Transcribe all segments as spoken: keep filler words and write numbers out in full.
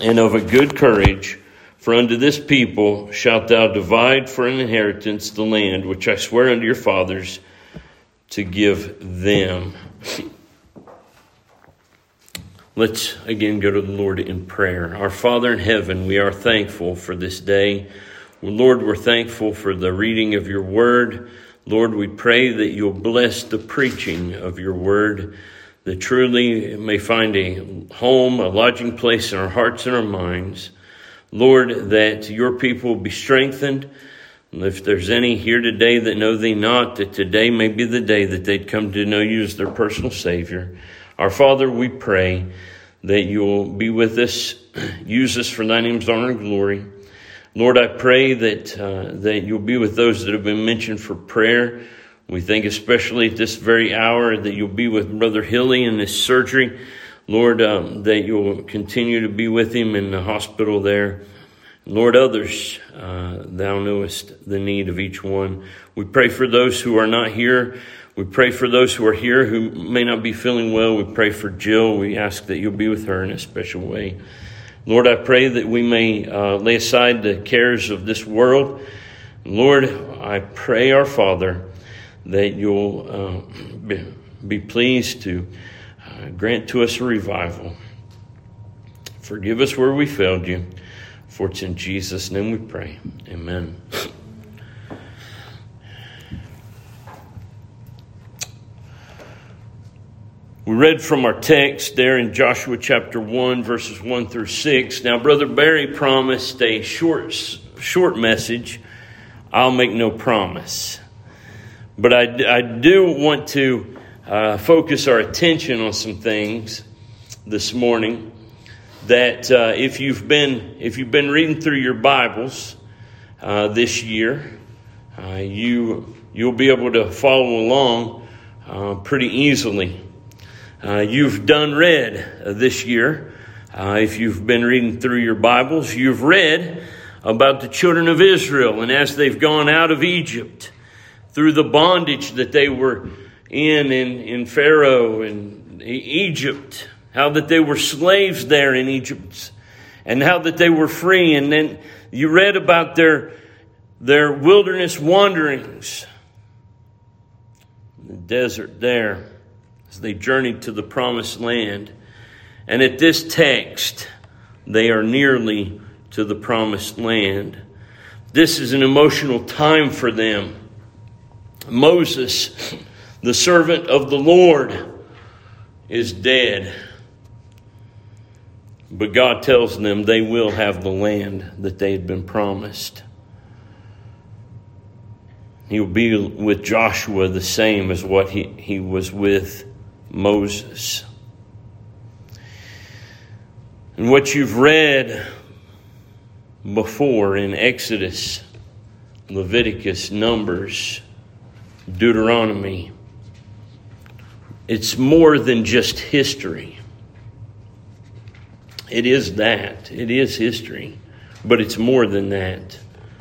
and of a good courage, for unto this people shalt thou divide for an inheritance the land which I swear unto your fathers to give them. Let's again go to the Lord in prayer. Our Father in heaven, we are thankful for this day. Lord, we're thankful for the reading of your word. Lord, we pray that you'll bless the preaching of your word, that truly it may find a home, a lodging place in our hearts and our minds. Lord, that your people will be strengthened. And if there's any here today that know thee not, that today may be the day that they'd come to know you as their personal Savior. Our Father, we pray that you'll be with us, use us for thy name's honor and glory. Lord, I pray that uh, that you'll be with those that have been mentioned for prayer. We think especially at this very hour that you'll be with Brother Hilly in this surgery. Lord, um, that you'll continue to be with him in the hospital there. Lord, others, uh, thou knowest the need of each one. We pray for those who are not here. We pray for those who are here who may not be feeling well. We pray for Jill. We ask that you'll be with her in a special way. Lord, I pray that we may uh, lay aside the cares of this world. Lord, I pray, our Father, that you'll uh, be, be pleased to uh, grant to us a revival. Forgive us where we failed you. For it's in Jesus' name we pray. Amen. We read from our text there in Joshua chapter one, verses one through six. Now, Brother Barry promised a short, short message. I'll make no promise. But I, I do want to uh, focus our attention on some things this morning. That uh, if you've been if you've been reading through your Bibles uh, this year, uh, you you'll be able to follow along uh, pretty easily. Uh, you've done read uh, this year. Uh, if you've been reading through your Bibles, you've read about the children of Israel and as they've gone out of Egypt through the bondage that they were in in, in Pharaoh and Egypt, how that they were slaves there in Egypt and how that they were free. And then you read about their, their wilderness wanderings, the desert there, as they journeyed to the promised land. And at this text, they are nearly to the promised land. This is an emotional time for them. Moses, the servant of the Lord, is dead. But God tells them they will have the land that they had been promised. He will be with Joshua the same as what he, he was with Moses. And what you've read before in Exodus, Leviticus, Numbers, Deuteronomy, it's more than just history. It is that. It is history. But it's more than that.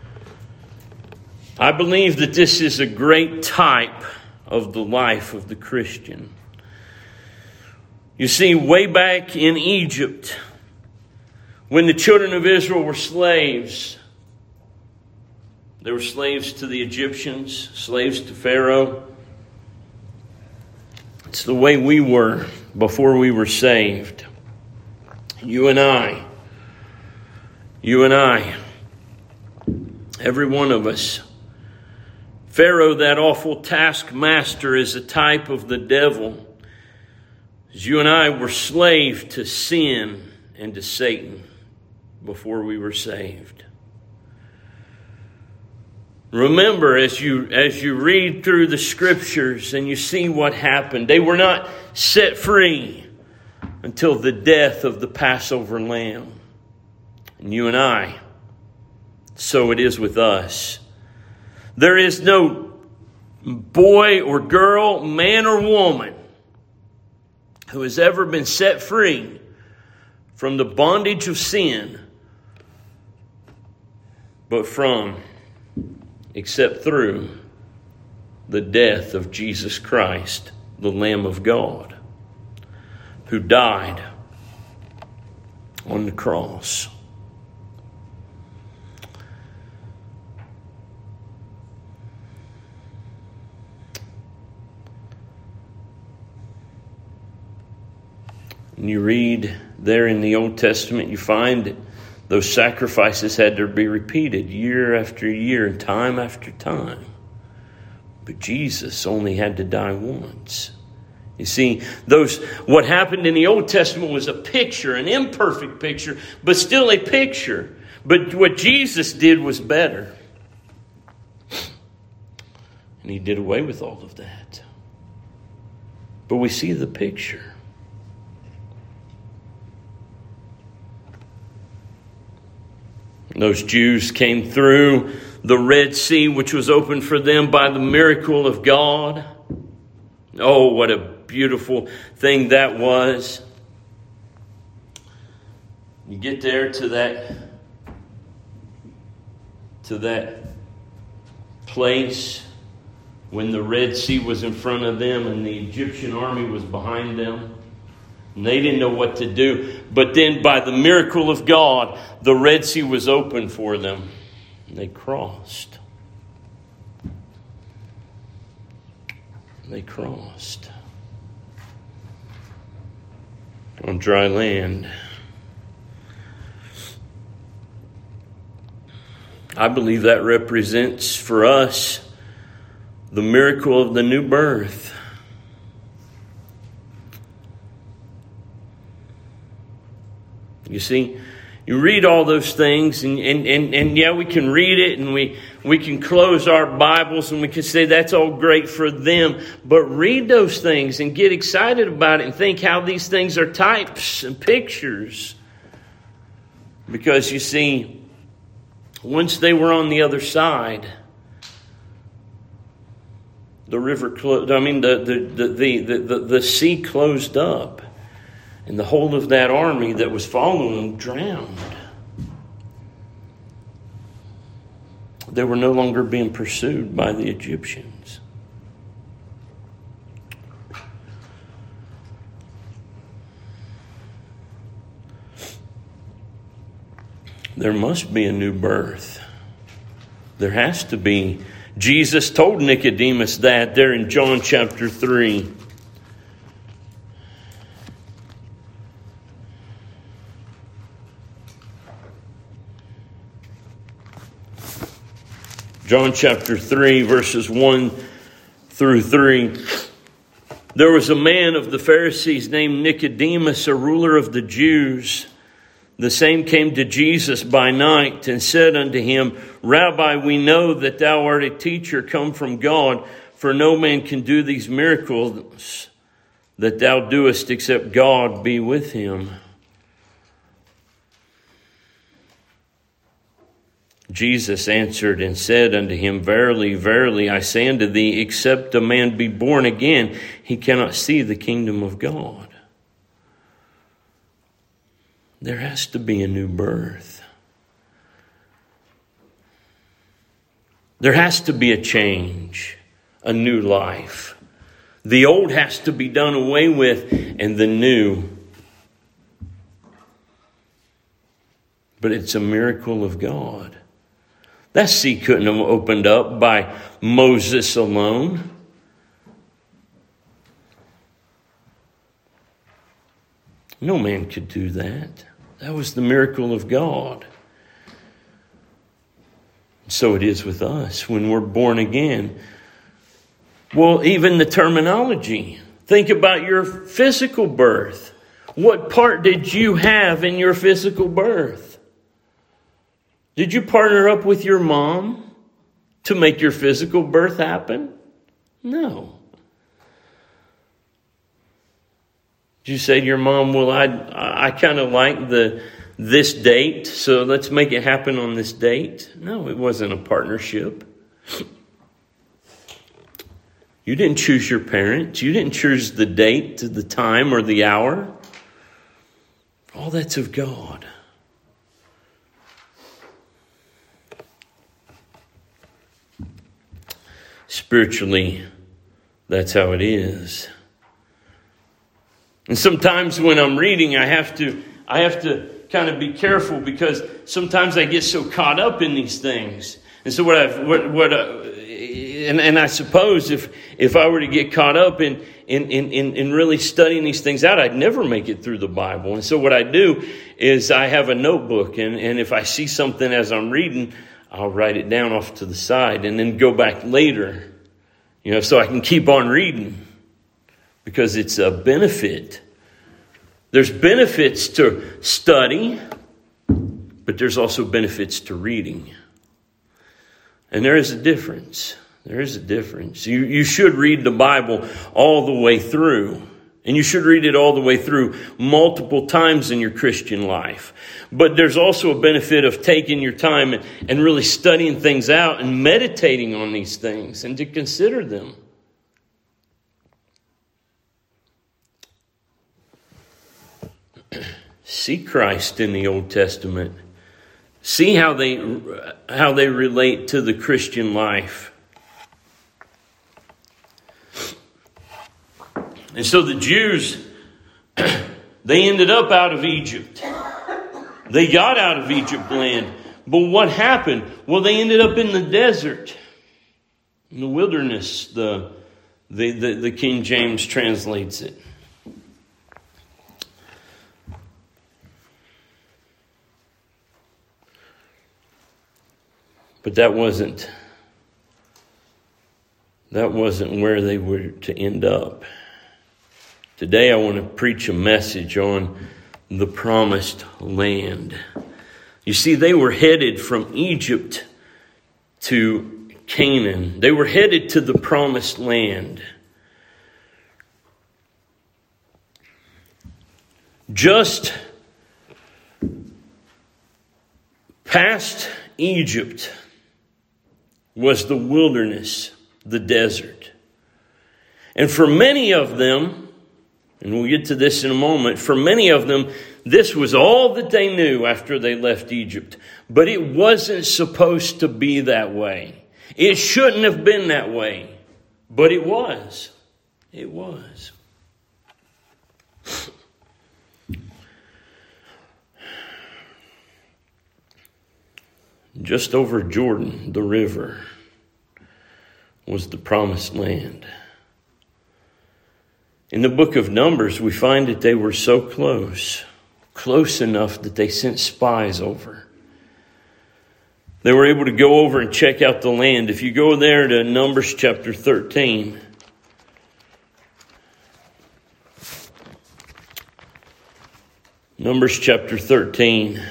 I believe that this is a great type of the life of the Christian. You see, way back in Egypt, when the children of Israel were slaves, they were slaves to the Egyptians, slaves to Pharaoh. It's the way we were before we were saved. You and I, you and I, every one of us. Pharaoh, that awful taskmaster, is a type of the devil. As you and I were slaves to sin and to Satan before we were saved. Remember, as you as you read through the scriptures and you see what happened, they were not set free until the death of the Passover lamb. And you and I, so it is with us. There is no boy or girl, man or woman who has ever been set free from the bondage of sin, but from, except through, the death of Jesus Christ, the Lamb of God, who died on the cross. And you read there in the Old Testament, you find that those sacrifices had to be repeated year after year and time after time. But Jesus only had to die once. You see, those what happened in the Old Testament was a picture, an imperfect picture, but still a picture. But what Jesus did was better. And he did away with all of that. But we see the picture. Those Jews came through the Red Sea, which was opened for them by the miracle of God. Oh, what a beautiful thing that was. You get there to that, to that place when the Red Sea was in front of them and the Egyptian army was behind them. And they didn't know what to do. But then by the miracle of God, the Red Sea was open for them. And they crossed. They crossed. On dry land. I believe that represents for us the miracle of the new birth. You see, you read all those things and, and, and, and yeah, we can read it and we, we can close our Bibles and we can say that's all great for them. But read those things and get excited about it and think how these things are types and pictures. Because you see, once they were on the other side, the river closed, I mean, the, the, the, the, the, the sea closed up. And the whole of that army that was following them drowned. They were no longer being pursued by the Egyptians. There must be a new birth. There has to be. Jesus told Nicodemus that there in John chapter three. John chapter three, verses one through three. There was a man of the Pharisees named Nicodemus, a ruler of the Jews. The same came to Jesus by night and said unto him, Rabbi, we know that thou art a teacher come from God, for no man can do these miracles that thou doest except God be with him. Jesus answered and said unto him, Verily, verily, I say unto thee, except a man be born again, he cannot see the kingdom of God. There has to be a new birth. There has to be a change, a new life. The old has to be done away with, and the new. But it's a miracle of God. That sea couldn't have opened up by Moses alone. No man could do that. That was the miracle of God. So it is with us when we're born again. Well, even the terminology. Think about your physical birth. What part did you have in your physical birth? Did you partner up with your mom to make your physical birth happen? No. Did you say to your mom, well, I I kind of like the this date, so let's make it happen on this date? No, it wasn't a partnership. You didn't choose your parents. You didn't choose the date, the time, or the hour. All that's of God. Spiritually, that's how it is. And sometimes when I'm reading, I have to, I have to kind of be careful because sometimes I get so caught up in these things. And so what I've, what, what, uh, and, and I suppose if, if I were to get caught up in, in, in, in really studying these things out, I'd never make it through the Bible. And so what I do is I have a notebook, and, and if I see something as I'm reading, I'll write it down off to the side and then go back later, you know, so I can keep on reading because it's a benefit. There's benefits to study, but there's also benefits to reading. And there is a difference. There is a difference. You, you should read the Bible all the way through. And you should read it all the way through multiple times in your Christian life. But there's also a benefit of taking your time and, and really studying things out and meditating on these things and to consider them. See Christ in the Old Testament. See how they how they relate to the Christian life. And so the Jews, they ended up out of Egypt. They got out of Egypt land. But what happened? Well, they ended up in the desert. In the wilderness, the, the, the, the King James translates it. But that wasn't, that wasn't where they were to end up. Today I want to preach a message on the promised land. You see, they were headed from Egypt to Canaan. They were headed to the promised land. Just past Egypt was the wilderness, the desert. And for many of them, and we'll get to this in a moment, for many of them, this was all that they knew after they left Egypt. But it wasn't supposed to be that way. It shouldn't have been that way. But it was. It was. Just over Jordan, the river, was the promised land. In the book of Numbers, we find that they were so close, close enough that they sent spies over. They were able to go over and check out the land. If you go there to Numbers chapter thirteen, Numbers chapter thirteen.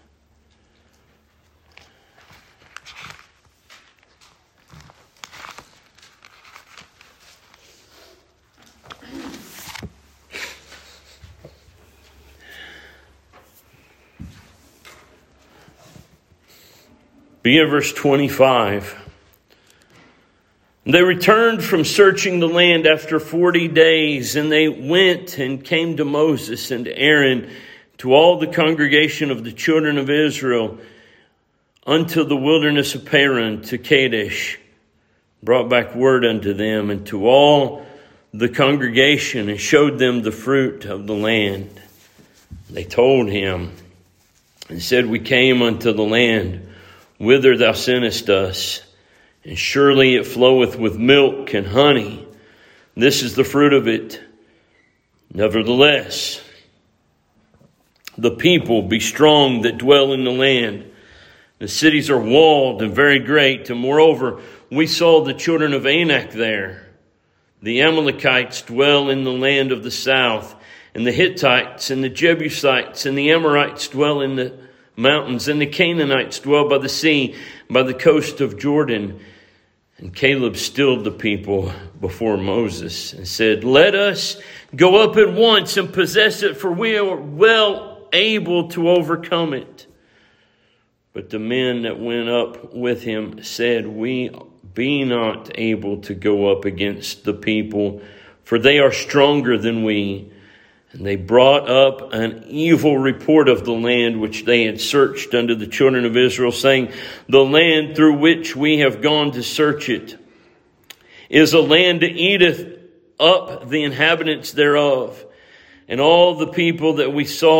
Begin verse twenty-five. They returned from searching the land after forty days, and they went and came to Moses and to Aaron, to all the congregation of the children of Israel, unto the wilderness of Paran, to Kadesh, brought back word unto them, and to all the congregation, and showed them the fruit of the land. They told him, and said, We came unto the land whither thou sentest us, and surely it floweth with milk and honey. This is the fruit of it. Nevertheless, the people be strong that dwell in the land. The cities are walled and very great. And moreover, we saw the children of Anak there. The Amalekites dwell in the land of the south, and the Hittites and the Jebusites and the Amorites dwell in the mountains, and the Canaanites dwell by the sea, by the coast of Jordan. And Caleb stilled the people before Moses and said, Let us go up at once and possess it, for we are well able to overcome it. But the men that went up with him said, We be not able to go up against the people, for they are stronger than we. And they brought up an evil report of the land which they had searched unto the children of Israel, saying, The land through which we have gone to search it is a land that eateth up the inhabitants thereof. And all the people that we saw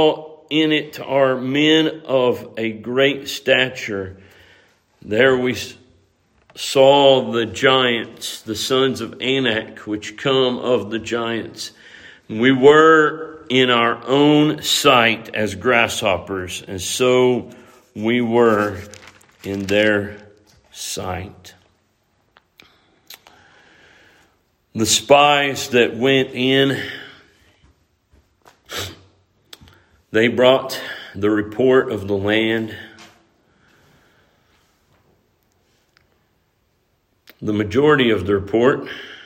in it are men of a great stature. There we saw the giants, the sons of Anak, which come of the giants. We were in our own sight as grasshoppers, and so we were in their sight. The spies that went in, they brought the report of the land. The majority of the report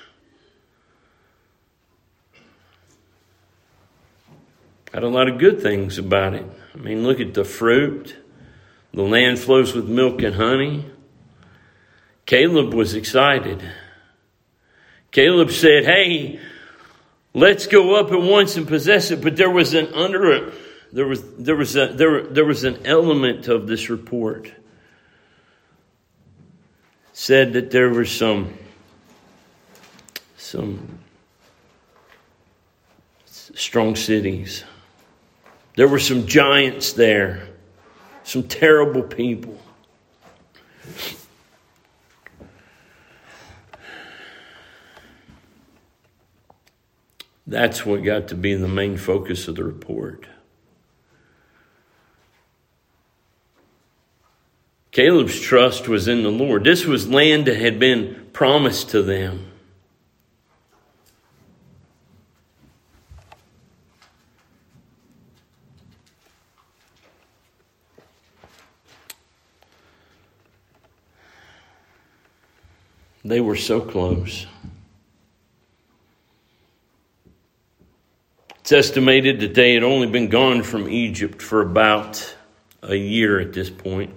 had a lot of good things about it. I mean, look at the fruit. The land flows with milk and honey. Caleb was excited. Caleb said, hey, let's go up at once and possess it. But there was an under there was there was a there there was an element of this report. Said that there were some some strong cities. There were some giants there, some terrible people. That's what got to be the main focus of the report. Caleb's trust was in the Lord. This was land that had been promised to them. They were so close. It's estimated that they had only been gone from Egypt for about a year at this point.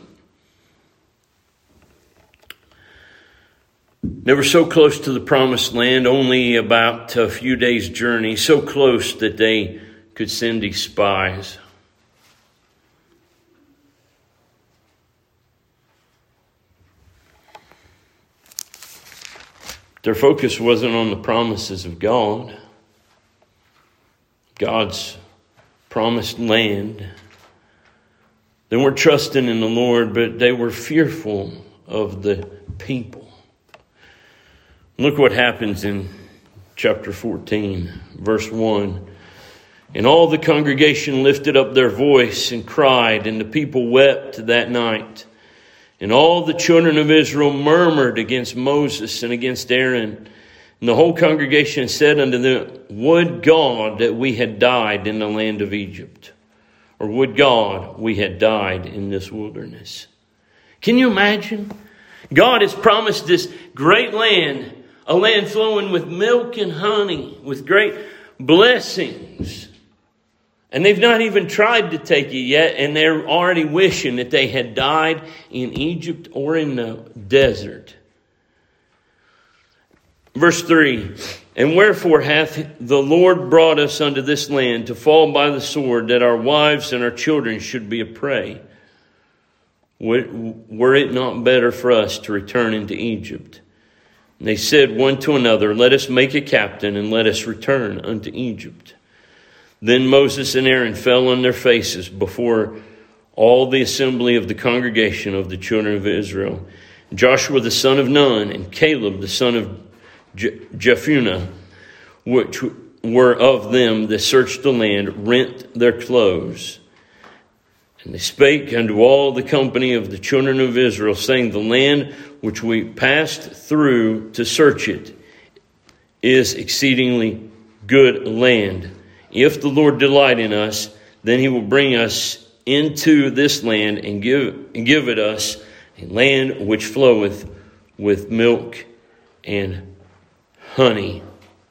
They were so close to the promised land, only about a few days' journey, so close that they could send these spies. Their focus wasn't on the promises of God, God's promised land. They weren't trusting in the Lord, but they were fearful of the people. Look what happens in chapter fourteen, verse one. And all the congregation lifted up their voice and cried, and the people wept that night. And all the children of Israel murmured against Moses and against Aaron. And the whole congregation said unto them, would God that we had died in the land of Egypt. Or would God we had died in this wilderness. Can you imagine? God has promised this great land, a land flowing with milk and honey, with great blessings. And they've not even tried to take it yet, and they're already wishing that they had died in Egypt or in the desert. Verse three, and wherefore hath the Lord brought us unto this land to fall by the sword, that our wives and our children should be a prey? Were it not better for us to return into Egypt? And they said one to another, let us make a captain, and let us return unto Egypt. Then Moses and Aaron fell on their faces before all the assembly of the congregation of the children of Israel. Joshua the son of Nun and Caleb the son of Je- Jephunneh, which were of them that searched the land, rent their clothes. And they spake unto all the company of the children of Israel, saying, the land which we passed through to search it is exceedingly good land. If the Lord delight in us, then he will bring us into this land and give, and give it us a land which floweth with milk and honey.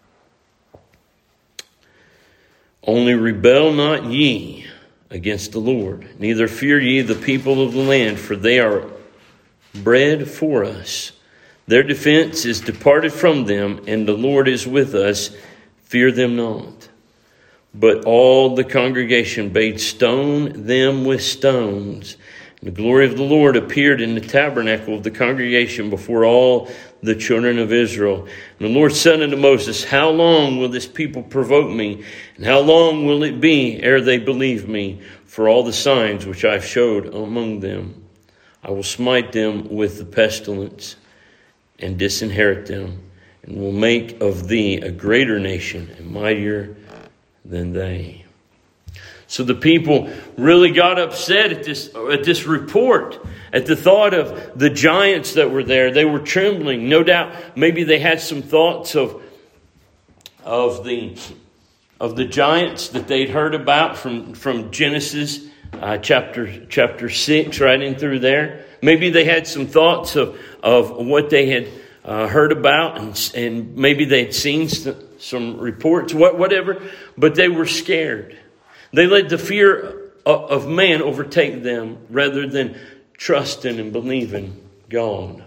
Only rebel not ye against the Lord, neither fear ye the people of the land, for they are bread for us. Their defense is departed from them, and the Lord is with us. Fear them not. But all the congregation bade stone them with stones. The glory of the Lord appeared in the tabernacle of the congregation before all the children of Israel. And the Lord said unto Moses, how long will this people provoke me? And how long will it be ere they believe me for all the signs which I have showed among them? I will smite them with the pestilence and disinherit them, and will make of thee a greater nation and mightier than they. So the people really got upset at this, at this report, at the thought of the giants that were there. They were trembling. No doubt, maybe they had some thoughts of, of the of the giants that they'd heard about from, from Genesis uh, chapter chapter six, right in through there. Maybe they had some thoughts of, of what they had uh, heard about, and, and maybe they'd seen some, some reports, what, whatever, but they were scared. They let the fear of man overtake them rather than trusting and believing God.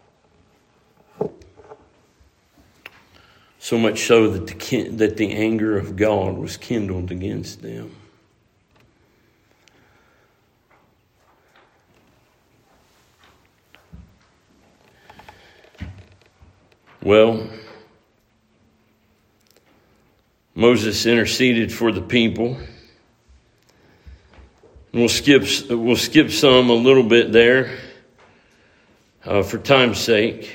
So much so that the, that the anger of God was kindled against them. Well, Moses interceded for the people. We'll skip we'll skip some a little bit there uh, for time's sake,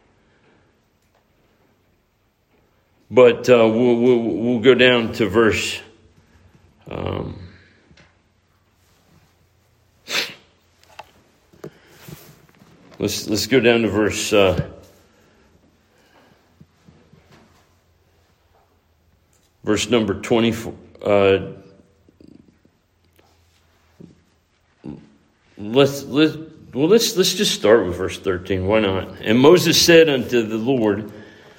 but uh, we'll, we'll we'll go down to verse. Um, let's let's go down to verse. Uh, verse number twenty-four. Uh, Let's let's well let's let's just start with verse thirteen. Why not? And Moses said unto the Lord,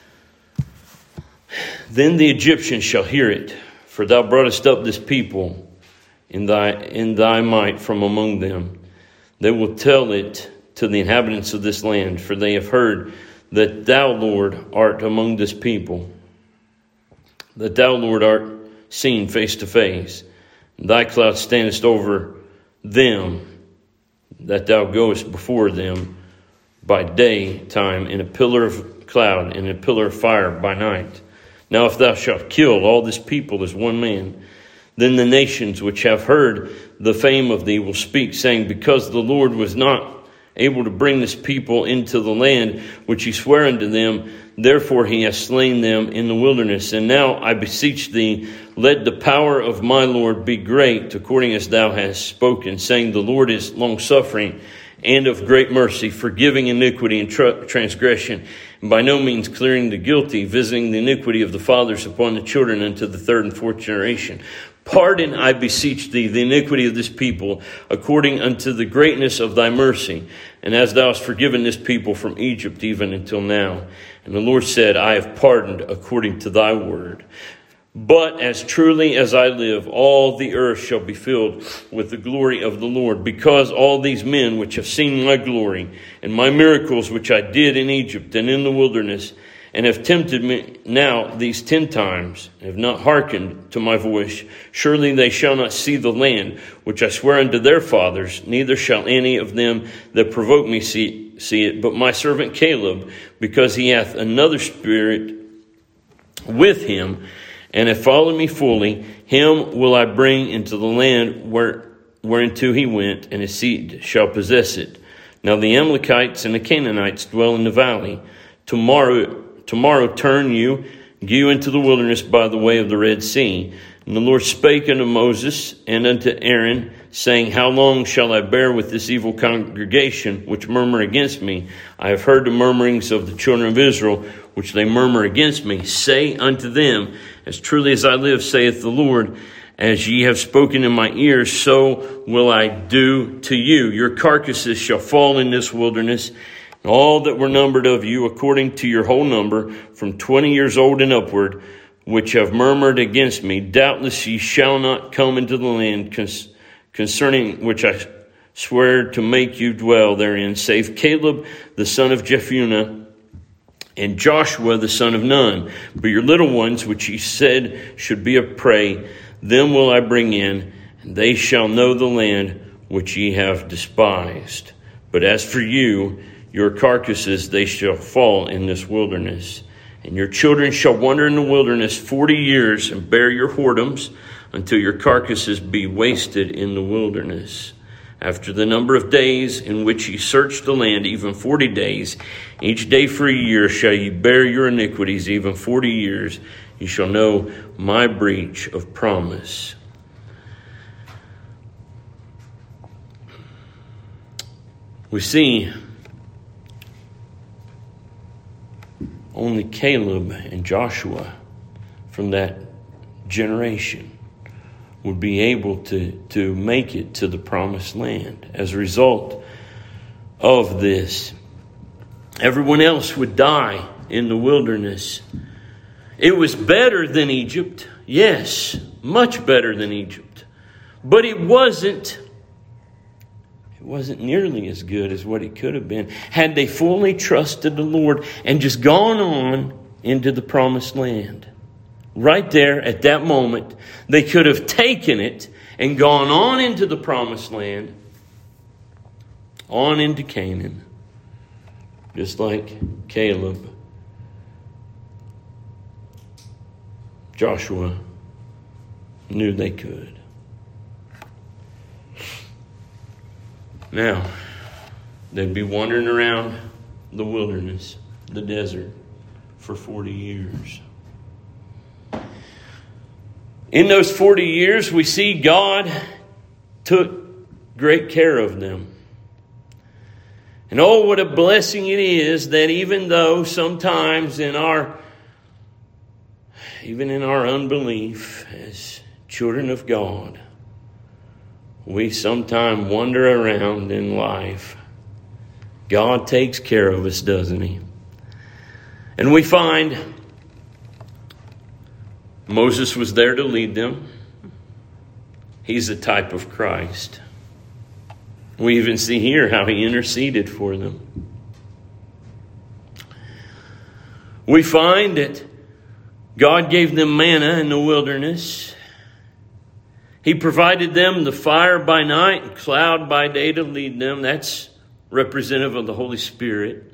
then the Egyptians shall hear it, for thou broughtest up this people in thy in thy might from among them. They will tell it to the inhabitants of this land, for they have heard that thou, Lord, art among this people, that thou, Lord, art seen face to face. Thy cloud standest over them, that thou goest before them by day time in a pillar of cloud and a pillar of fire by night. Now if thou shalt kill all this people as one man, then the nations which have heard the fame of thee will speak, saying, because the Lord was not able to bring this people into the land which he sware unto them, therefore he hath slain them in the wilderness. And now I beseech thee, let the power of my Lord be great, according as thou hast spoken, saying, the Lord is long-suffering and of great mercy, forgiving iniquity and tr- transgression, and by no means clearing the guilty, visiting the iniquity of the fathers upon the children unto the third and fourth generation. Pardon, I beseech thee, the iniquity of this people, according unto the greatness of thy mercy, and as thou hast forgiven this people from Egypt even until now. And the Lord said, I have pardoned according to thy word. But as truly as I live, all the earth shall be filled with the glory of the Lord, because all these men which have seen my glory and my miracles which I did in Egypt and in the wilderness, and have tempted me now these ten times, and have not hearkened to my voice, surely they shall not see the land which I swear unto their fathers, neither shall any of them that provoke me see, see it, but my servant Caleb, because he hath another spirit with him, and have followed me fully, him will I bring into the land where whereinto he went, and his seed shall possess it. Now the Amalekites and the Canaanites dwell in the valley. Tomorrow Tomorrow turn you, go you into the wilderness by the way of the Red Sea. And the Lord spake unto Moses and unto Aaron, saying, how long shall I bear with this evil congregation which murmur against me? I have heard the murmurings of the children of Israel, which they murmur against me. Say unto them, as truly as I live, saith the Lord, as ye have spoken in my ears, so will I do to you. Your carcasses shall fall in this wilderness, all that were numbered of you, according to your whole number, from twenty years old and upward, which have murmured against me, doubtless ye shall not come into the land concerning which I swear to make you dwell therein, save Caleb the son of Jephunneh, and Joshua the son of Nun. But your little ones, which ye said should be a prey, them will I bring in, and they shall know the land which ye have despised. But as for you, your carcasses, they shall fall in this wilderness. And your children shall wander in the wilderness forty years, and bear your whoredoms, until your carcasses be wasted in the wilderness. After the number of days in which ye search the land, even forty days, each day for a year shall ye bear your iniquities, even forty years, ye shall know my breach of promise. We see only Caleb and Joshua from that generation would be able to, to make it to the promised land. As a result of this, everyone else would die in the wilderness. It was better than Egypt. Yes, much better than Egypt. But it wasn't, it wasn't nearly as good as what it could have been had they fully trusted the Lord and just gone on into the promised land. Right there at that moment, they could have taken it and gone on into the promised land, on into Canaan, just like Caleb, Joshua knew they could. Now, they'd be wandering around the wilderness, the desert, for forty years. In those forty years, we see God took great care of them. And oh, what a blessing it is that even though sometimes in our, even in our unbelief as children of God, we sometimes wander around in life, God takes care of us, doesn't He? And we find Moses was there to lead them. He's a type of Christ. We even see here how He interceded for them. We find that God gave them manna in the wilderness. He provided them the fire by night and cloud by day to lead them. That's representative of the Holy Spirit.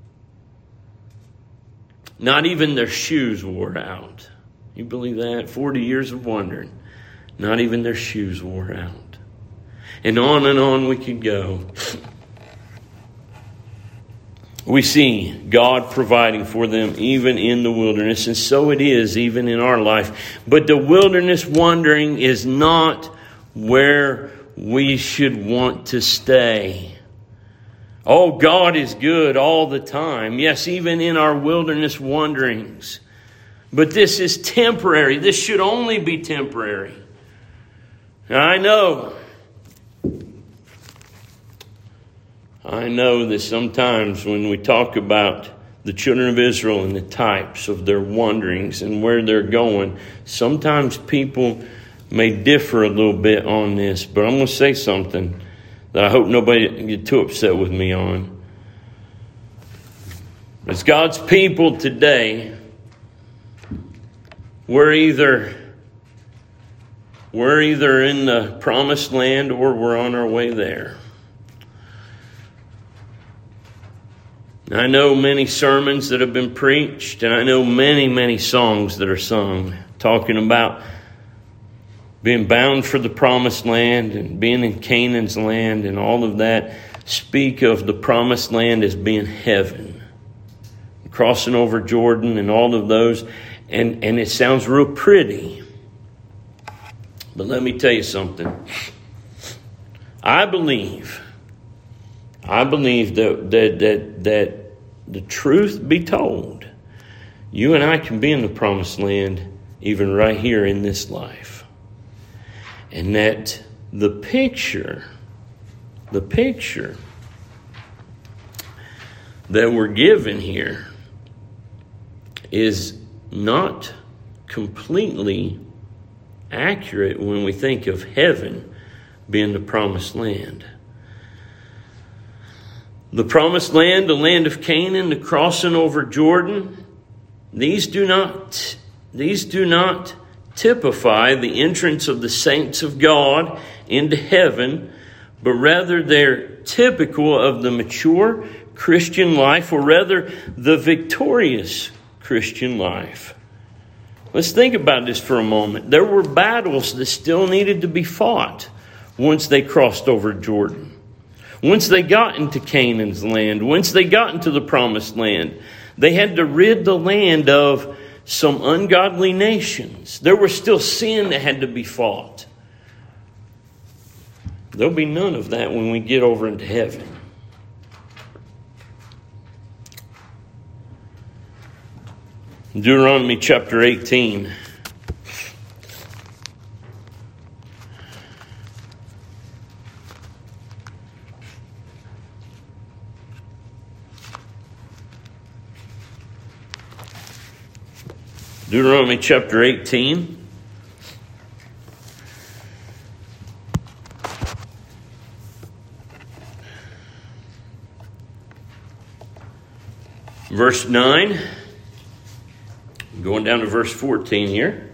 Not even their shoes wore out. You believe that? forty years of wandering. Not even their shoes wore out. And on and on we could go. We see God providing for them even in the wilderness. And so it is even in our life. But the wilderness wandering is not where we should want to stay. Oh, God is good all the time. Yes, even in our wilderness wanderings. But this is temporary. This should only be temporary. Now, I know. I know that sometimes when we talk about the children of Israel and the types of their wanderings and where they're going, sometimes people may differ a little bit on this. But I'm going to say something that I hope nobody can get too upset with me on. As God's people today, We're either we're either in the promised land or we're on our way there. I know many sermons that have been preached, and I know many, many songs that are sung talking about being bound for the promised land and being in Canaan's land, and all of that speak of the promised land as being heaven. Crossing over Jordan and all of those. And, and it sounds real pretty. But let me tell you something. I believe, I believe that, that, that, that the truth be told, you and I can be in the promised land even right here in this life. And that the picture, the picture that we're given here is not completely accurate when we think of heaven being the promised land. The promised land, the land of Canaan, the crossing over Jordan, these do not, these do not typify the entrance of the saints of God into heaven, but rather they're typical of the mature Christian life, or rather the victorious Christian life. Let's think about this for a moment. There were battles that still needed to be fought once they crossed over Jordan. Once they got into Canaan's land, once they got into the promised land, they had to rid the land of some ungodly nations. There was still sin that had to be fought. There'll be none of that when we get over into heaven. Deuteronomy chapter eighteen. Deuteronomy chapter eighteen. Verse nine. Going down to verse fourteen here.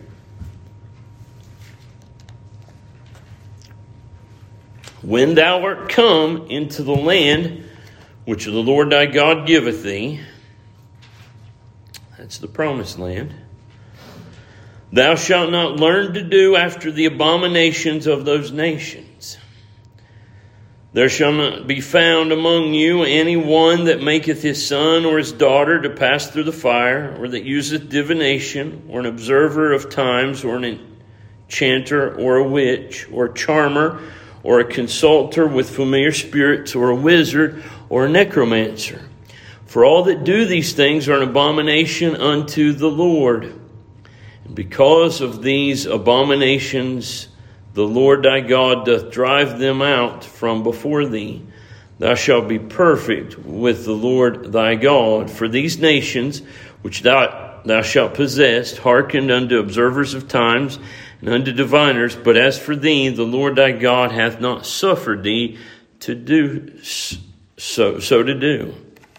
When thou art come into the land which the Lord thy God giveth thee, that's the promised land, thou shalt not learn to do after the abominations of those nations. There shall not be found among you any one that maketh his son or his daughter to pass through the fire, or that useth divination, or an observer of times, or an enchanter, or a witch, or a charmer, or a consulter with familiar spirits, or a wizard, or a necromancer. For all that do these things are an abomination unto the Lord. And because of these abominations, the Lord thy God doth drive them out from before thee. Thou shalt be perfect with the Lord thy God. For these nations which thou, thou shalt possess hearkened unto observers of times and unto diviners. But as for thee, the Lord thy God hath not suffered thee to do so, so to do.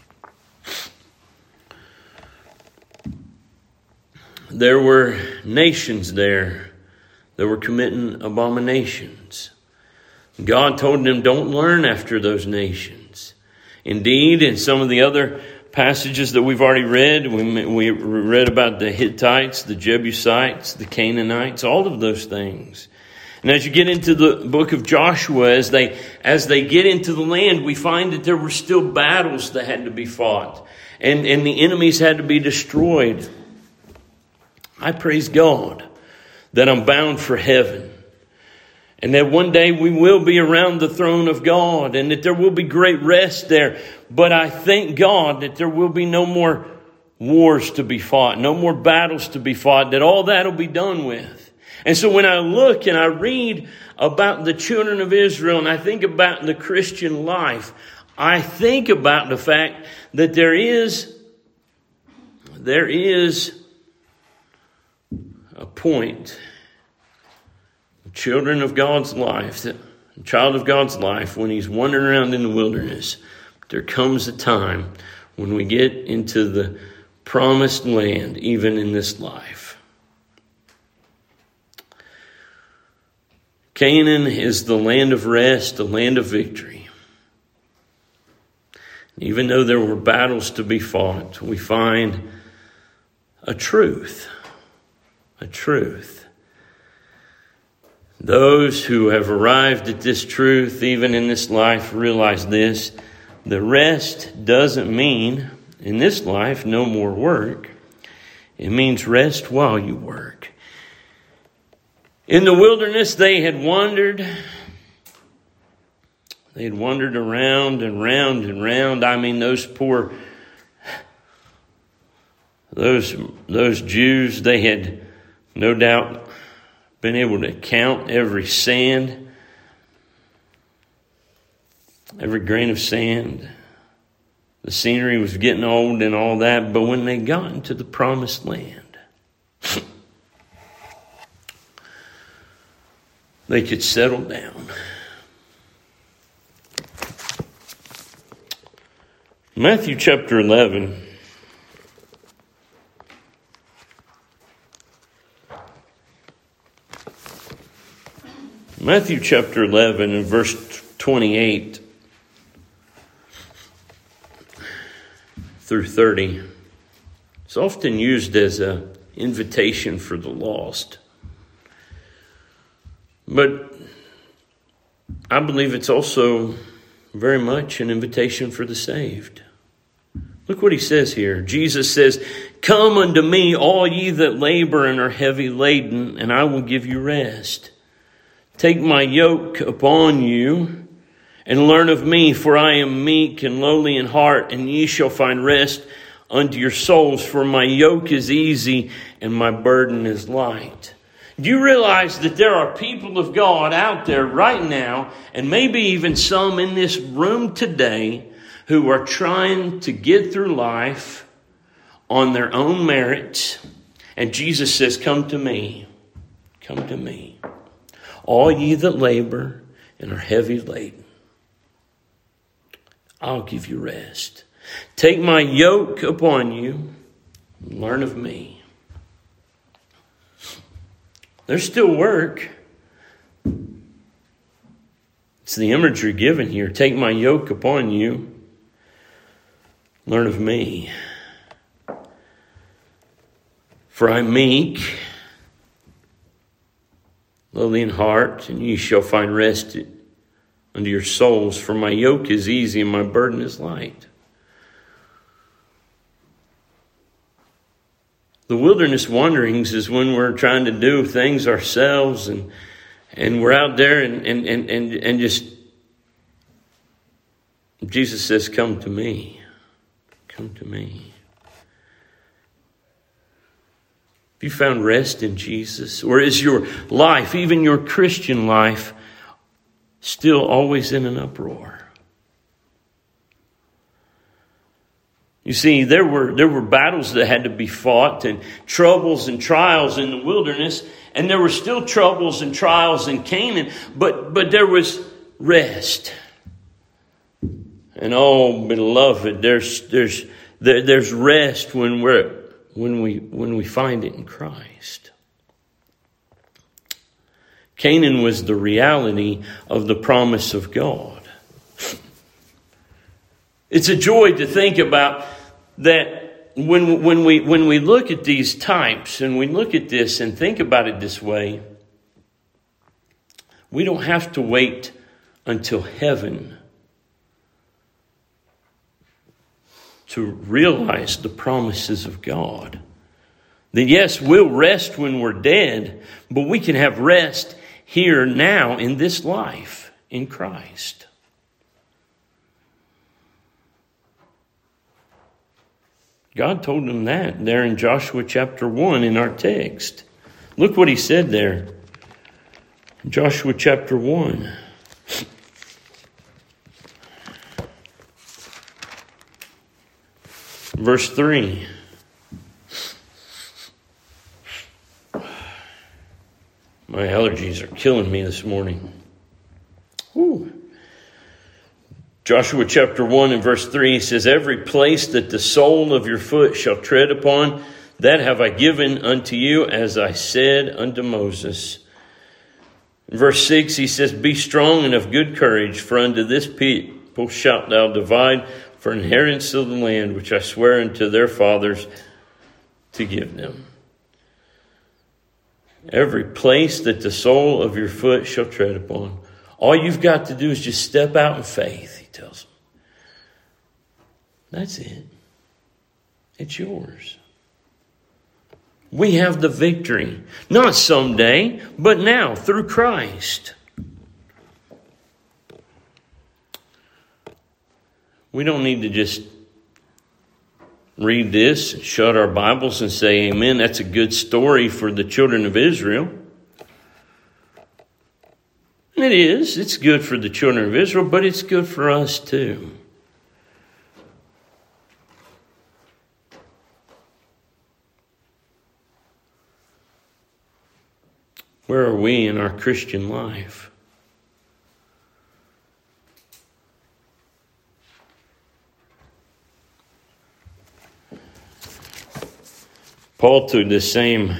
There were nations there that were committing abominations. God told them, don't learn after those nations. Indeed, in some of the other passages that we've already read, we, we read about the Hittites, the Jebusites, the Canaanites, all of those things. And as you get into the book of Joshua, as they, as they get into the land, we find that there were still battles that had to be fought. And, and the enemies had to be destroyed. I praise God that I'm bound for heaven, and that one day we will be around the throne of God, and that there will be great rest there. But I thank God that there will be no more wars to be fought, no more battles to be fought, that all that will be done with. And so when I look and I read about the children of Israel, and I think about the Christian life, I think about the fact that there is, there is a point, children of God's life, the child of God's life, when he's wandering around in the wilderness, there comes a time when we get into the promised land, even in this life. Canaan is the land of rest, the land of victory. Even though there were battles to be fought, we find a truth. A truth. Those who have arrived at this truth, even in this life, realize this. The rest doesn't mean, in this life, no more work. It means rest while you work. In the wilderness, they had wandered. They had wandered around and round and round. I mean, those poor, those, those Jews, they had no doubt been able to count every sand, every grain of sand. The scenery was getting old and all that. But when they got into the promised land, they could settle down. Matthew chapter eleven. Matthew chapter eleven and verse twenty-eight through thirty. It's often used as an invitation for the lost. But I believe it's also very much an invitation for the saved. Look what he says here. Jesus says, "Come unto me, all ye that labor and are heavy laden, and I will give you rest. Take my yoke upon you and learn of me, for I am meek and lowly in heart, and ye shall find rest unto your souls. For my yoke is easy and my burden is light." Do you realize that there are people of God out there right now, and maybe even some in this room today, who are trying to get through life on their own merits? And Jesus says, "Come to me. Come to me. All ye that labor and are heavy laden, I'll give you rest. Take my yoke upon you and learn of me." There's still work. It's the imagery given here. Take my yoke upon you, learn of me. For I'm meek, lowly in heart, and ye shall find rest unto your souls. For my yoke is easy and my burden is light. The wilderness wanderings is when we're trying to do things ourselves, and and we're out there and and and and, and just Jesus says, "Come to me. Come to me." Have you found rest in Jesus? Or is your life, even your Christian life, still always in an uproar? You see, there were there were battles that had to be fought, and troubles and trials in the wilderness, and there were still troubles and trials in Canaan, but but there was rest. And oh, beloved, there's there's there, there's rest when we're when we when we find it in Christ. Canaan was the reality of the promise of God. It's a joy to think about that when when we when we look at these types and we look at this and think about it this way, we don't have to wait until heaven to realize the promises of God. That yes, we'll rest when we're dead, but we can have rest here now in this life in Christ. God told them that there in Joshua chapter one in our text. Look what he said there. Joshua chapter one. Verse three. My allergies are killing me this morning. Whew. Joshua chapter one and verse three says, "Every place that the sole of your foot shall tread upon, that have I given unto you, as I said unto Moses." In verse six, he says, "Be strong and of good courage, for unto this people shalt thou divide for inheritance of the land, which I swear unto their fathers to give them." Every place that the sole of your foot shall tread upon. All you've got to do is just step out in faith, he tells them. That's it. It's yours. We have the victory. Not someday, but now through Christ. We don't need to just read this and shut our Bibles and say, amen, that's a good story for the children of Israel. And it is. It's good for the children of Israel, but it's good for us too. Where are we in our Christian life? Paul took the same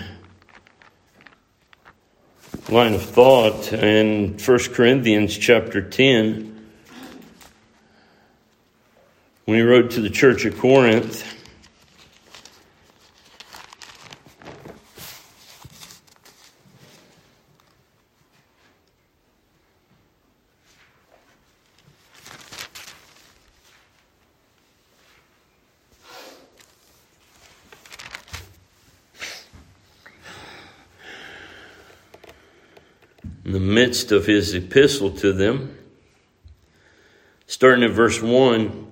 line of thought in First Corinthians chapter ten. when he wrote to the church at Corinth. In the midst of his epistle to them, starting at verse one,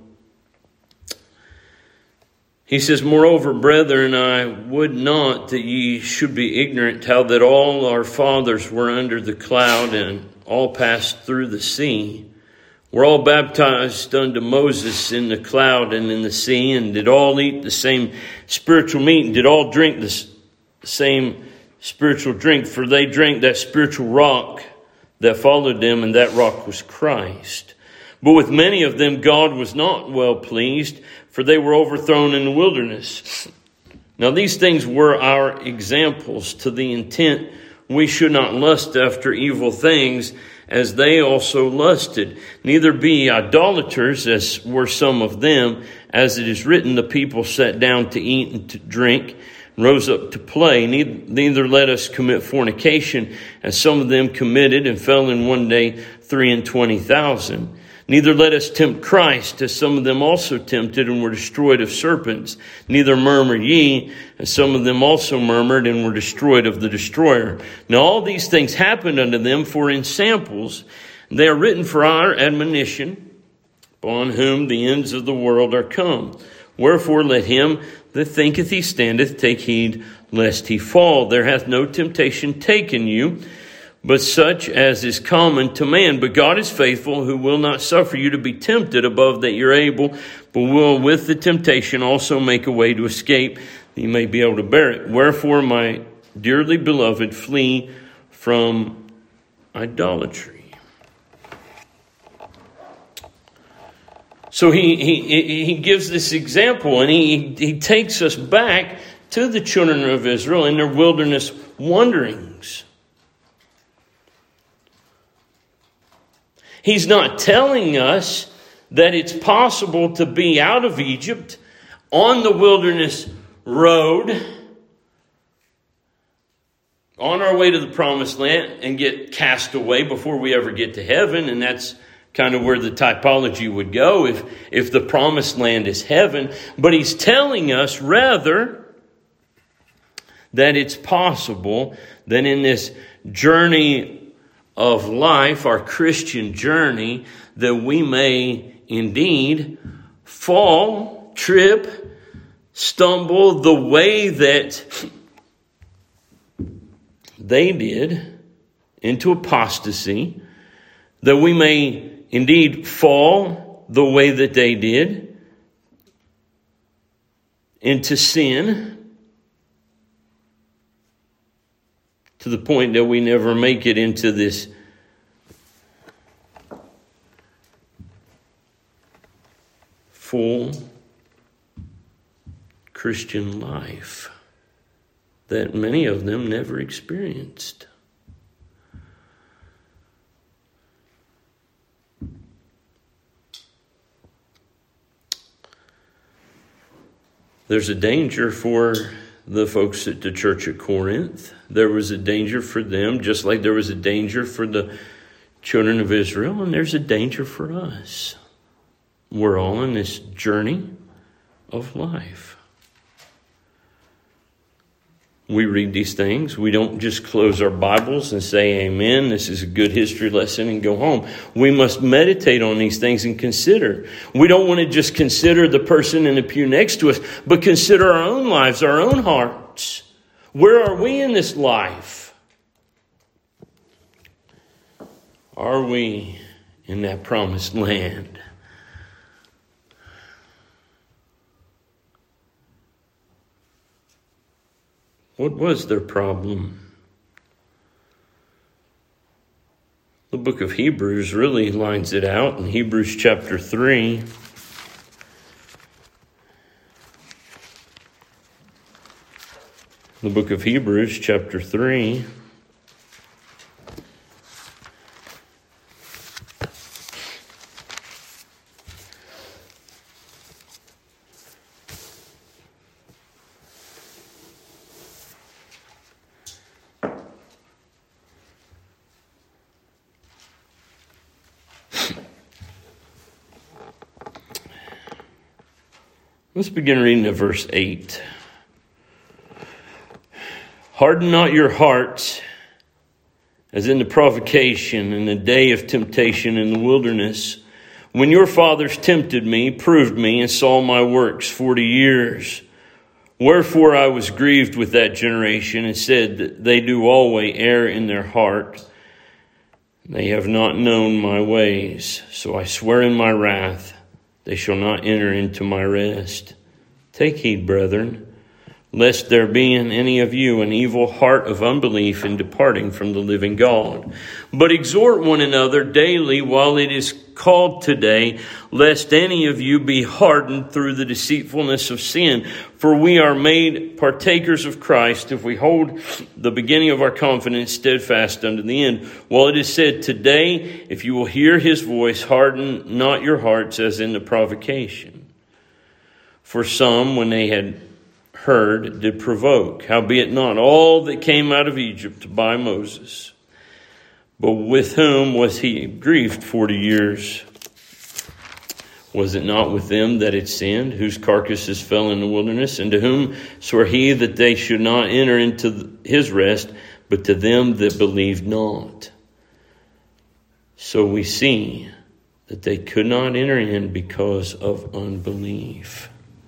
he says, "Moreover, brethren, I would not that ye should be ignorant how that all our fathers were under the cloud and all passed through the sea, were all baptized unto Moses in the cloud and in the sea, and did all eat the same spiritual meat, and did all drink the same spiritual drink, for they drank that spiritual rock that followed them, and that rock was Christ. But with many of them God was not well pleased, for they were overthrown in the wilderness. Now these things were our examples, to the intent we should not lust after evil things, as they also lusted. Neither be ye idolaters, as were some of them. As it is written, the people sat down to eat and to drink, rose up to play. Neither let us commit fornication, as some of them committed, and fell in one day three and twenty thousand. Neither let us tempt Christ, as some of them also tempted, and were destroyed of serpents. Neither murmur ye, as some of them also murmured, and were destroyed of the destroyer. Now all these things happened unto them for in samples. They are written for our admonition, upon whom the ends of the world are come. Wherefore let him that thinketh he standeth take heed lest he fall. There hath no temptation taken you, but such as is common to man. But God is faithful, who will not suffer you to be tempted above that you're able, but will with the temptation also make a way to escape, that you may be able to bear it. Wherefore, my dearly beloved, flee from idolatry." So he, he, he gives this example, and he, he takes us back to the children of Israel in their wilderness wanderings. He's not telling us that it's possible to be out of Egypt on the wilderness road, on our way to the promised land, and get cast away before we ever get to heaven. And that's kind of where the typology would go if, if the promised land is heaven. But he's telling us rather that it's possible that in this journey of life, our Christian journey, that we may indeed fall, trip, stumble the way that they did into apostasy, that we may indeed fall the way that they did into sin, to the point that we never make it into this full Christian life that many of them never experienced. There's a danger for the folks at the church at Corinth. There was a danger for them, just like there was a danger for the children of Israel, and there's a danger for us. We're all on this journey of life. We read these things. We don't just close our Bibles and say, amen, this is a good history lesson, and go home. We must meditate on these things and consider. We don't want to just consider the person in the pew next to us, but consider our own lives, our own hearts. Where are we in this life? Are we in that promised land? What was their problem? The book of Hebrews really lines it out in Hebrews chapter three. The book of Hebrews chapter three. Let's begin reading at verse eight. Harden not your hearts, as in the provocation in the day of temptation in the wilderness, when your fathers tempted me, proved me, and saw my works forty years. Wherefore I was grieved with that generation, and said that they do always err in their heart. They have not known my ways. So I swear in my wrath, they shall not enter into my rest. Take heed, brethren, lest there be in any of you an evil heart of unbelief in departing from the living God. But exhort one another daily while it is called today, lest any of you be hardened through the deceitfulness of sin. For we are made partakers of Christ if we hold the beginning of our confidence steadfast unto the end. While it is said, today, if you will hear his voice, harden not your hearts as in the provocation. For some, when they had heard, did provoke, howbeit not all that came out of Egypt by Moses. But with whom was he grieved forty years? Was it not with them that had sinned, whose carcasses fell in the wilderness? And to whom swore he that they should not enter into his rest, but to them that believed not? So we see that they could not enter in because of unbelief.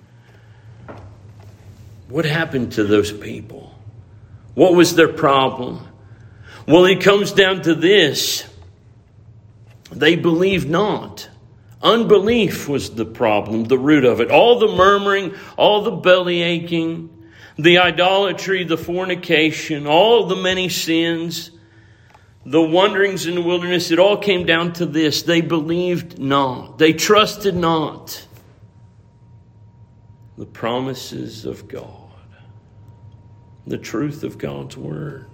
What happened to those people? What was their problem? Well, it comes down to this. They believed not. Unbelief was the problem, the root of it. All the murmuring, all the belly aching, the idolatry, the fornication, all the many sins, the wanderings in the wilderness, it all came down to this. They believed not. They trusted not the promises of God. The truth of God's word.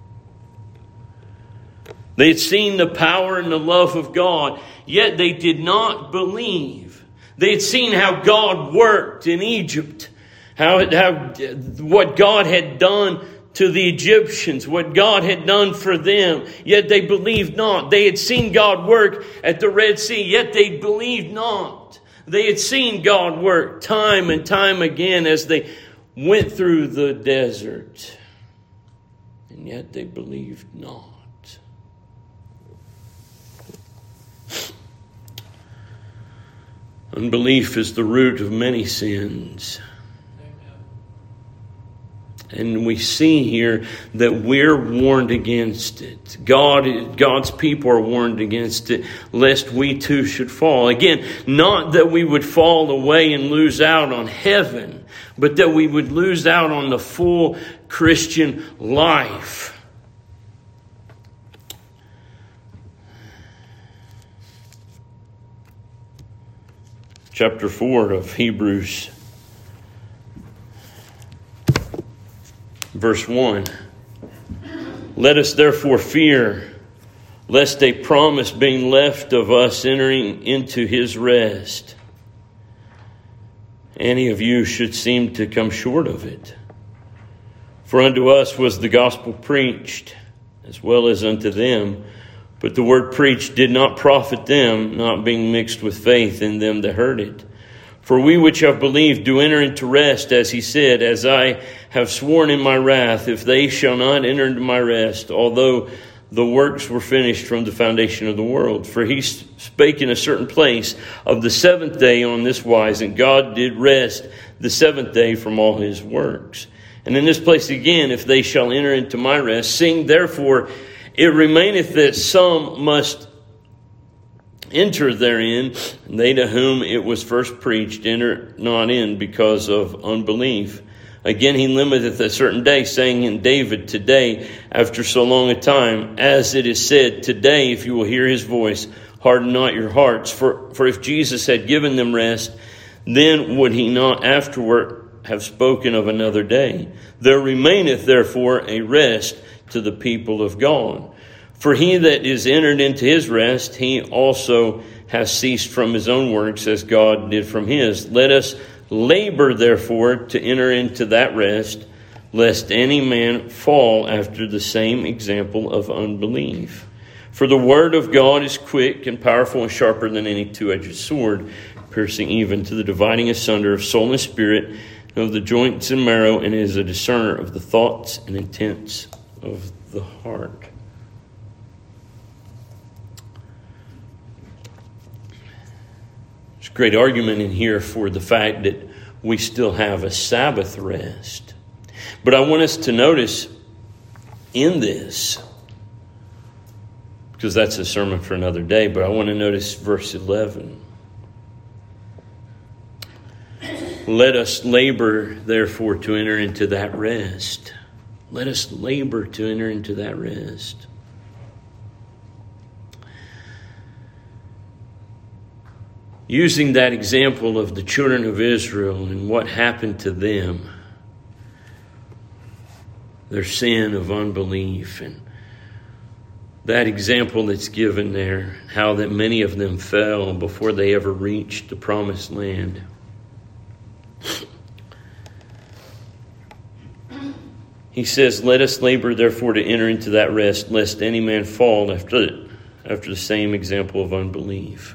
They had seen the power and the love of God, yet they did not believe. They had seen how God worked in Egypt, how, how what God had done to the Egyptians, what God had done for them, yet they believed not. They had seen God work at the Red Sea, yet they believed not. They had seen God work time and time again as they went through the desert, and yet they believed not. Unbelief is the root of many sins. And we see here that we're warned against it. God, God's people are warned against it, lest we too should fall. Again, not that we would fall away and lose out on heaven, but that we would lose out on the full Christian life. Chapter four of Hebrews, verse one. Let us therefore fear, lest a promise being left of us entering into his rest, any of you should seem to come short of it. For unto us was the gospel preached, as well as unto them. But the word preached did not profit them, not being mixed with faith in them that heard it. For we which have believed do enter into rest, as he said, as I have sworn in my wrath, if they shall not enter into my rest, although the works were finished from the foundation of the world. For he spake in a certain place of the seventh day on this wise, and God did rest the seventh day from all his works. And in this place again, if they shall enter into my rest, sing therefore, it remaineth that some must enter therein, and they to whom it was first preached enter not in because of unbelief. Again, he limiteth a certain day, saying in David, today, after so long a time, as it is said, today, if you will hear his voice, harden not your hearts. For, for if Jesus had given them rest, then would he not afterward have spoken of another day? There remaineth therefore a rest to the people of God. For he that is entered into his rest, he also has ceased from his own works as God did from his. Let us labor therefore to enter into that rest, lest any man fall after the same example of unbelief. For the word of God is quick and powerful and sharper than any two-edged sword, piercing even to the dividing asunder of soul and spirit, and of the joints and marrow, and is a discerner of the thoughts and intents of the heart. There's a great argument in here for the fact that we still have a Sabbath rest. But I want us to notice in this, because that's a sermon for another day, but I want to notice verse eleven. Let us labor, therefore, to enter into that rest. Let us labor to enter into that rest. Using that example of the children of Israel and what happened to them, their sin of unbelief, and that example that's given there, how that many of them fell before they ever reached the promised land. He says, let us labor therefore to enter into that rest, lest any man fall after, after the same example of unbelief.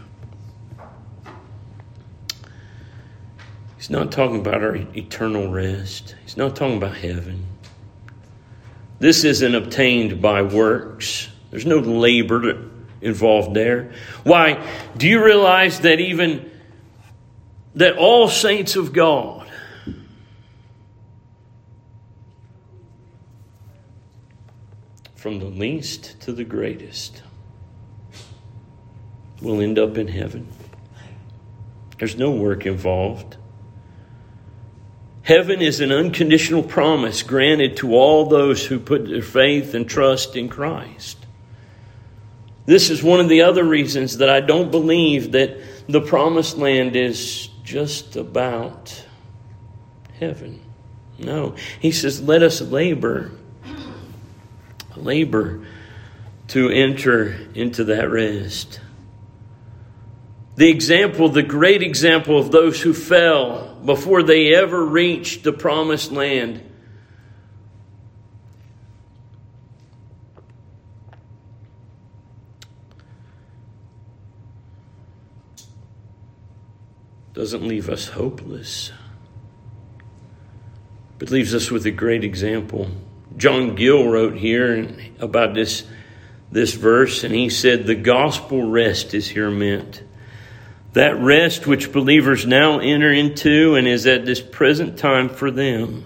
He's not talking about our eternal rest. He's not talking about heaven. This isn't obtained by works. There's no labor involved there. Why? Do you realize that even that all saints of God, from the least to the greatest, will end up in heaven? There's no work involved. Heaven is an unconditional promise granted to all those who put their faith and trust in Christ. This is one of the other reasons that I don't believe that the promised land is just about heaven. No, he says, let us labor, labor to enter into that rest. The example, the great example of those who fell before they ever reached the promised land. Doesn't leave us hopeless, but leaves us with a great example. John Gill wrote here about this, this verse, and he said, the gospel rest is here meant. That rest which believers now enter into and is at this present time for them.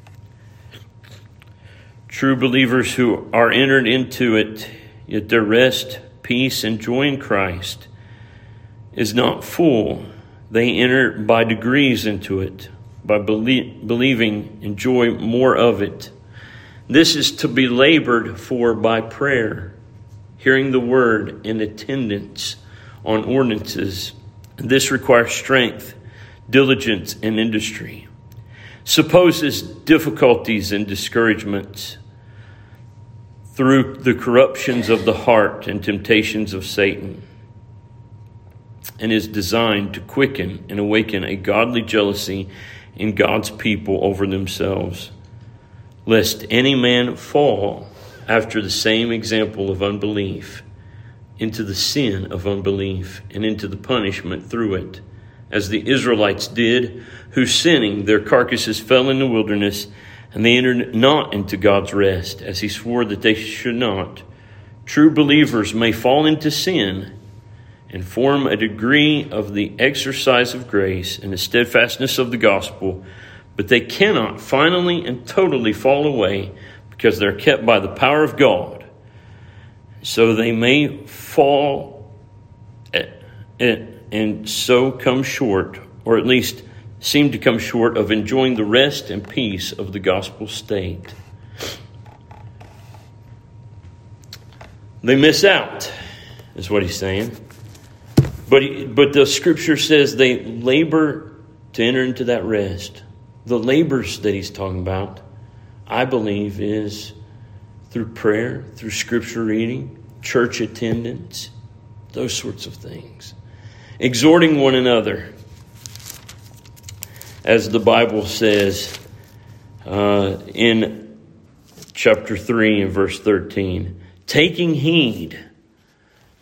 True believers who are entered into it, yet their rest, peace, and joy in Christ is not full. They enter by degrees into it, by belie- believing, enjoy more of it. This is to be labored for by prayer, hearing the word, and attendance on ordinances. This requires strength, diligence, and industry. Supposes difficulties and discouragements through the corruptions of the heart and temptations of Satan, and is designed to quicken and awaken a godly jealousy in God's people over themselves, lest any man fall after the same example of unbelief, into the sin of unbelief and into the punishment through it, as the Israelites did, who sinning their carcasses fell in the wilderness, and they entered not into God's rest, as he swore that they should not. True believers may fall into sin and form a degree of the exercise of grace and the steadfastness of the gospel, but they cannot finally and totally fall away, because they're kept by the power of God. So they may fall and so come short, or at least seem to come short, of enjoying the rest and peace of the gospel state. They miss out, is what he's saying. But he, but the scripture says they labor to enter into that rest. The labors that he's talking about, I believe, is through prayer, through scripture reading, church attendance, those sorts of things. Exhorting one another, as the Bible says uh, in chapter three and verse thirteen. Taking heed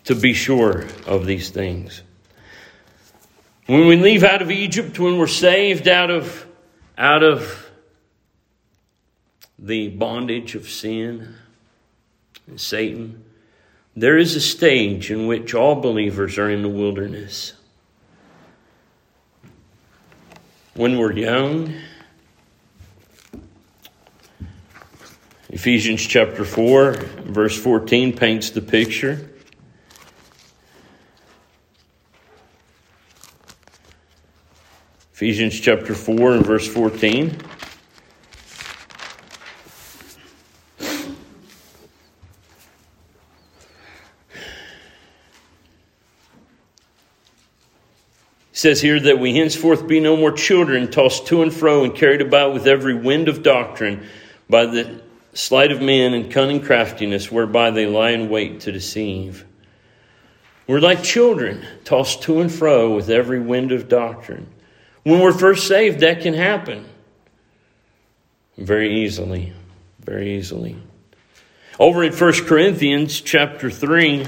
to be sure of these things. When we leave out of Egypt, when we're saved out of, out of the bondage of sin and Satan, there is a stage in which all believers are in the wilderness. When we're young, Ephesians chapter four, verse fourteen paints the picture. Ephesians chapter four and verse fourteen. It says here that we henceforth be no more children, tossed to and fro and carried about with every wind of doctrine by the sleight of men and cunning craftiness whereby they lie in wait to deceive. We're like children, tossed to and fro with every wind of doctrine. When we're first saved, that can happen very easily, very easily. Over in First Corinthians chapter three,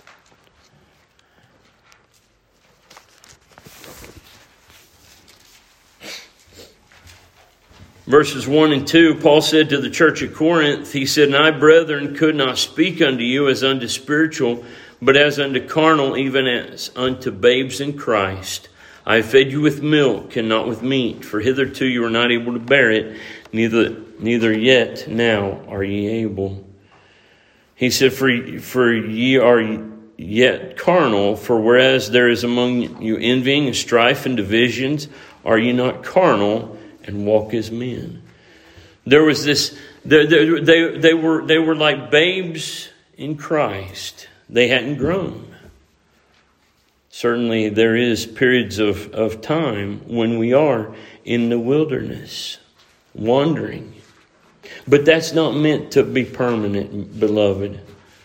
verses one and two, Paul said to the church at Corinth, he said, And I, brethren, could not speak unto you as unto spiritual, but as unto carnal, even as unto babes in Christ. I have fed you with milk and not with meat, for hitherto you were not able to bear it, neither neither yet now are ye able. He said, For, for ye are yet carnal, for whereas there is among you envying and strife and divisions, are ye not carnal and walk as men? There was this, they, they, they were they were like babes in Christ. They hadn't grown. Certainly there is periods of, of time when we are in the wilderness, wandering. But that's not meant to be permanent, beloved.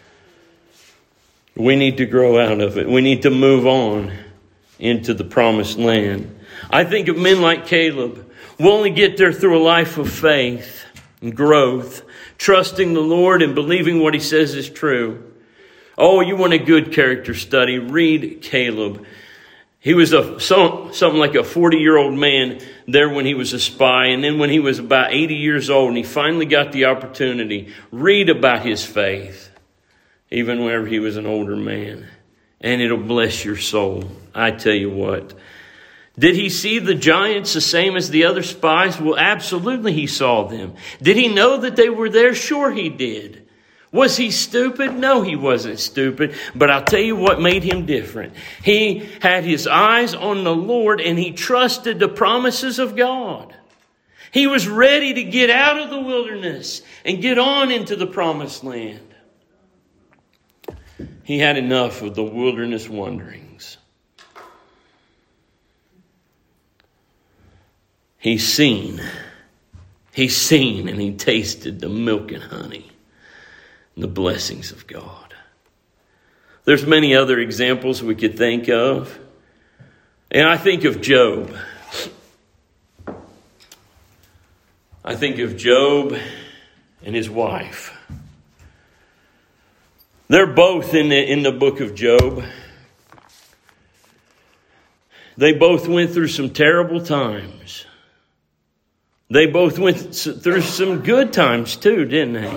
We need to grow out of it. We need to move on into the promised land. I think of men like Caleb. We'll only get there through a life of faith and growth, trusting the Lord and believing what he says is true. Oh, you want a good character study? Read Caleb. He was a so, something like a forty-year-old man there when he was a spy. And then when he was about eighty years old and he finally got the opportunity, read about his faith, even whenever he was an older man. And it'll bless your soul. I tell you what. Did he see the giants the same as the other spies? Well, absolutely he saw them. Did he know that they were there? Sure he did. Was he stupid? No, he wasn't stupid. But I'll tell you what made him different. He had his eyes on the Lord and he trusted the promises of God. He was ready to get out of the wilderness and get on into the promised land. He had enough of the wilderness wanderings. He's seen, he's seen and he tasted the milk and honey. The blessings of God. There's many other examples we could think of. And I think of Job. I think of Job and his wife. They're both in the, in the book of Job. They both went through some terrible times. They both went through some good times too, didn't they?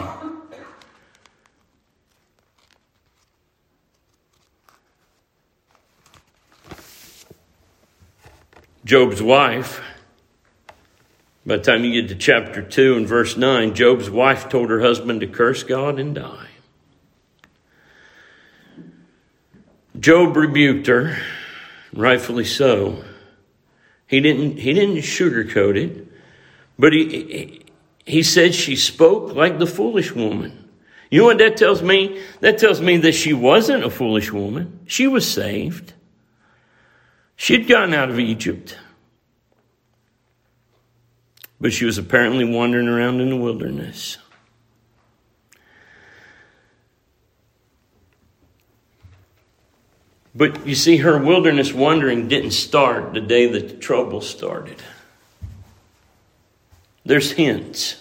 Job's wife, by the time you get to chapter two and verse nine, Job's wife told her husband to curse God and die. Job rebuked her, rightfully so. He didn't, he didn't sugarcoat it, but he, he said she spoke like the foolish woman. You know what that tells me? That tells me that she wasn't a foolish woman. She was saved. She'd gotten out of Egypt. But she was apparently wandering around in the wilderness. But you see, her wilderness wandering didn't start the day that the trouble started. There's hints.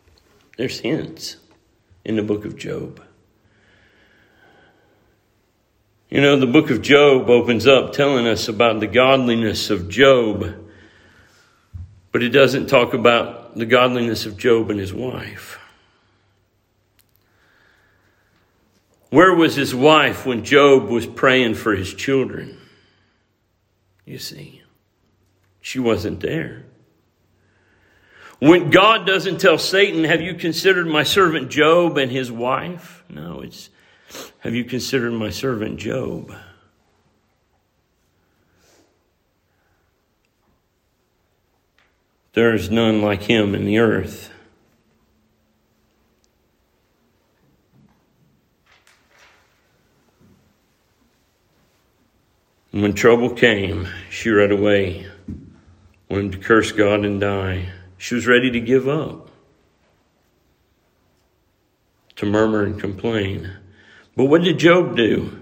There's hints in the book of Job. You know, the book of Job opens up telling us about the godliness of Job, but it doesn't talk about the godliness of Job and his wife. Where was his wife when Job was praying for his children? You see, she wasn't there. When God doesn't tell Satan, have you considered my servant Job and his wife? No, it's, have you considered my servant Job? There is none like him in the earth. When trouble came, she right away wanted to curse God and die. She was ready to give up, to murmur and complain. But what did Job do?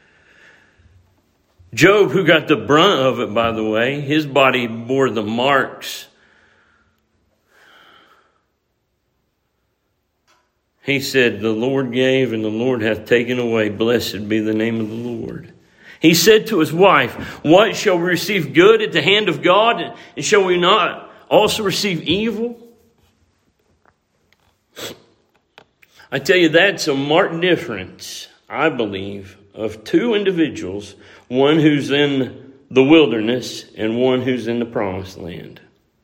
Job, who got the brunt of it, by the way, his body bore the marks. He said, the Lord gave and the Lord hath taken away. Blessed be the name of the Lord. He said to his wife, what, shall we receive good at the hand of God? And shall we not also receive evil? I tell you, that's a marked difference, I believe, of two individuals, one who's in the wilderness and one who's in the promised land.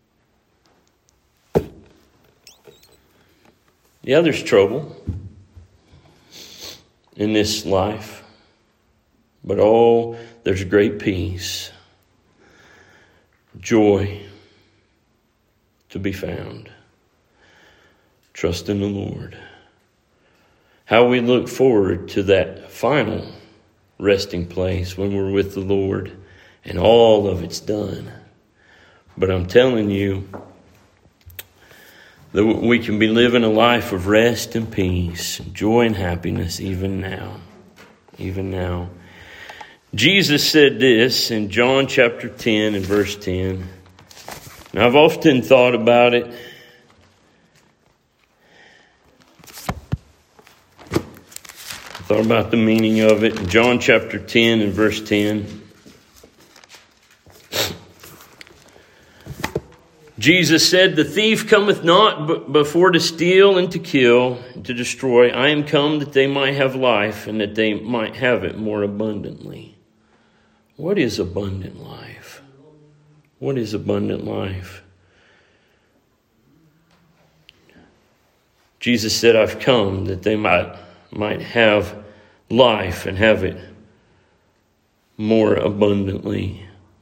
Yeah, there's trouble in this life. But oh, there's great peace, joy to be found. Trust in the Lord. How we look forward to that final resting place when we're with the Lord and all of it's done. But I'm telling you that we can be living a life of rest and peace, joy and happiness even now. Even now. Jesus said this in John chapter ten and verse ten. Now, I've often thought about it. I thought about the meaning of it. In John chapter ten and verse ten. Jesus said, the thief cometh not but before to steal and to kill and to destroy. I am come that they might have life and that they might have it more abundantly. What is abundant life? What is abundant life? Jesus said, I've come that they might, might have life and have it more abundantly.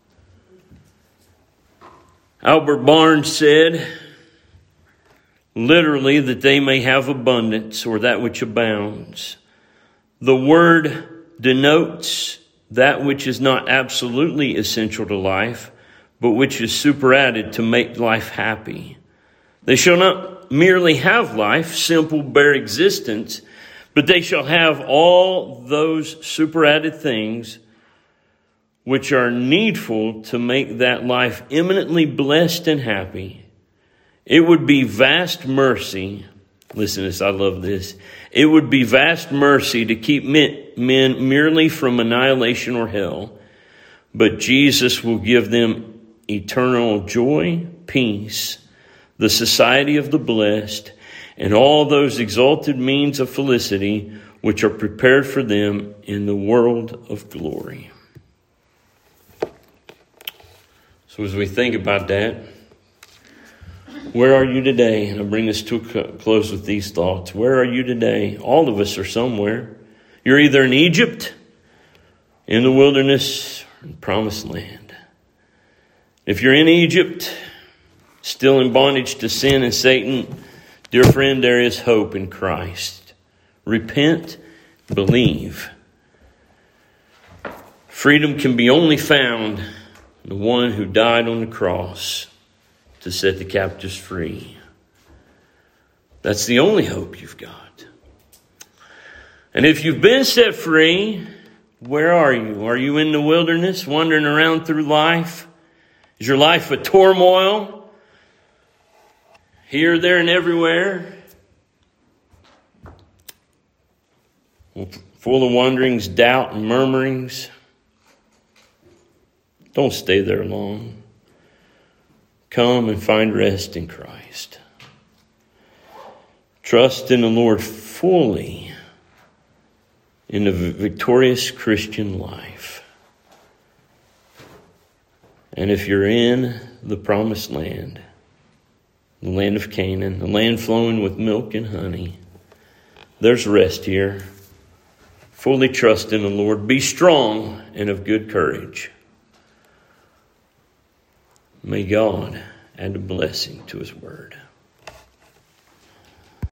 Albert Barnes said, literally, that they may have abundance or that which abounds. The word denotes that which is not absolutely essential to life, but which is superadded to make life happy. They shall not merely have life, simple, bare existence, but they shall have all those superadded things which are needful to make that life eminently blessed and happy. It would be vast mercy. Listen to this, I love this. It would be vast mercy to keep men, men merely from annihilation or hell, but Jesus will give them eternal joy, peace, the society of the blessed, and all those exalted means of felicity which are prepared for them in the world of glory. So as we think about that, where are you today? And I'll bring this to a close with these thoughts. Where are you today? All of us are somewhere. You're either in Egypt, in the wilderness, or in promised land. If you're in Egypt, still in bondage to sin and Satan, dear friend, there is hope in Christ. Repent, believe. Freedom can be only found in the one who died on the cross to set the captives free. That's the only hope you've got. And if you've been set free, where are you? Are you in the wilderness, wandering around through life? Is your life a turmoil? Here, there, and everywhere? Well, full of wanderings, doubt, and murmurings, don't stay there long. Come and find rest in Christ. Trust in the Lord fully in the victorious Christian life. And if you're in the promised land, the land of Canaan, the land flowing with milk and honey, there's rest here. Fully trust in the Lord. Be strong and of good courage. May God add a blessing to his word.